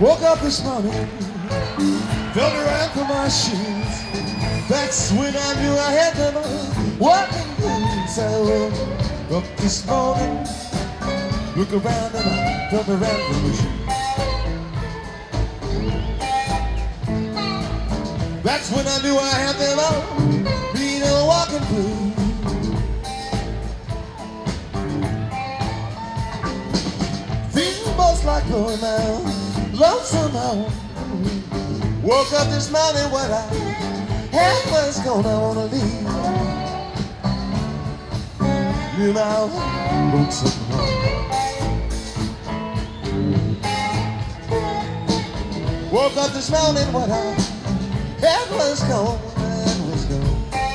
Woke up this morning, felt around for my shoes. That's when I knew I had them walking blues. I woke up this morning, look around and I felt around for my shoes. That's when I knew I had them all, being a walking blues. Feeling most like going down, lonesome home. Woke up this morning when I had was gonna wanna leave. Knew my lonesome home. Woke up this morning when I had was gone, and was gone.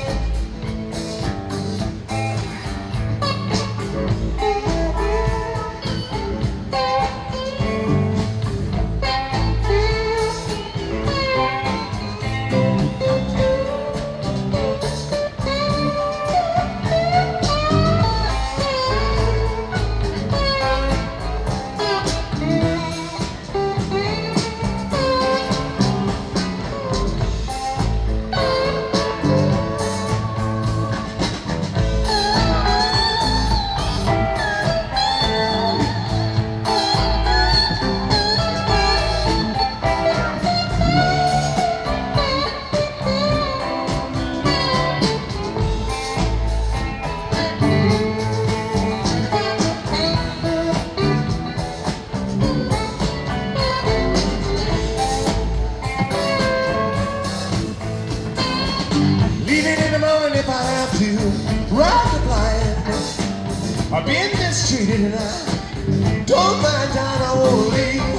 If I have to ride the blind, I've been mistreated and I don't mind dying, I won't leave.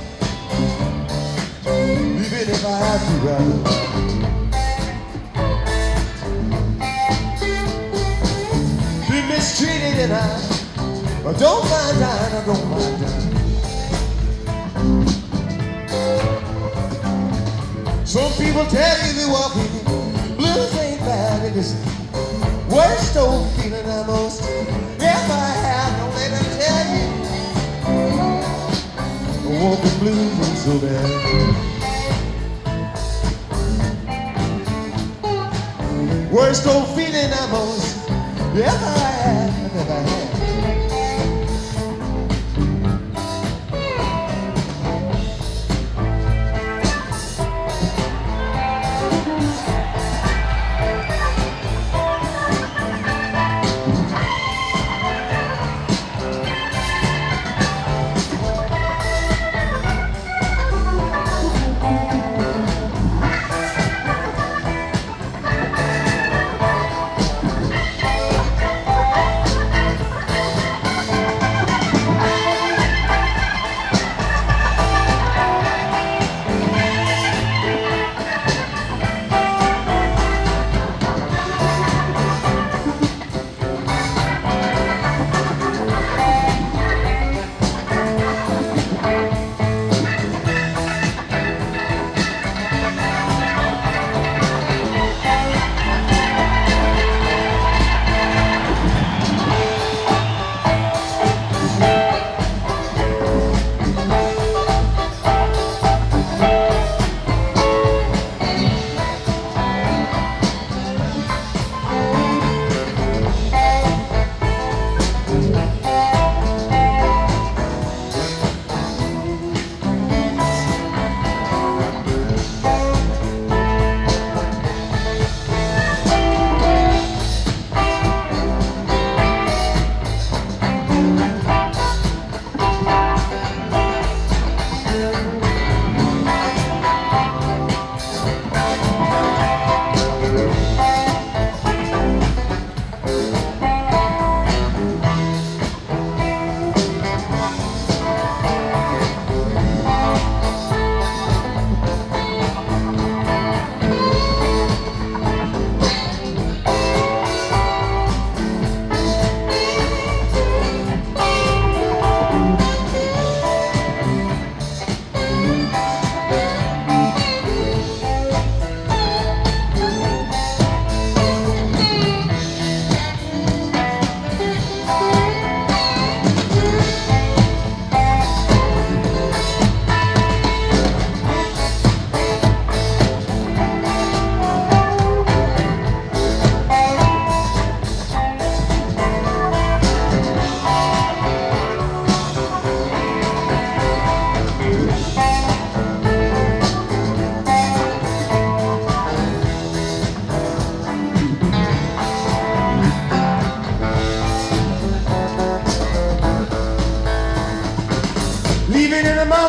Even if I have to ride. Been mistreated and I don't mind dying, I don't mind dying. Some people tell you they're walking blues ain't bad, it is worst old feeling I most ever had. Don't let them tell you the walking blues ain't so bad. Worst old feeling I most ever had, ever had.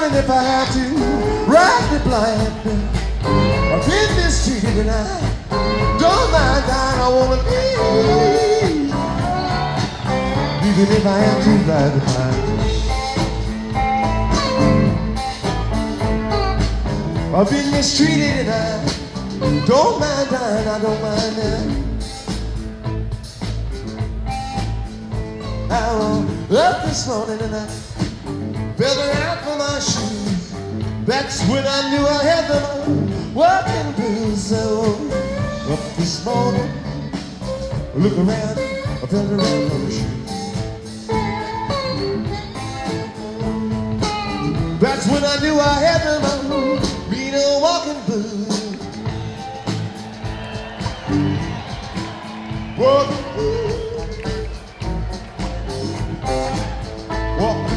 morning if I have to ride the blind. I've been mistreated and I don't mind dying. I wanna leave, even if I have to ride the blind. I've been mistreated and I don't mind dying. I don't mind dying. I woke up this morning and I felt around for my shoes. That's when I knew I had them walking blues. So up this morning, look around, I felt around for my shoes. That's when I knew I had them being a walking blues. Walking blues. Walking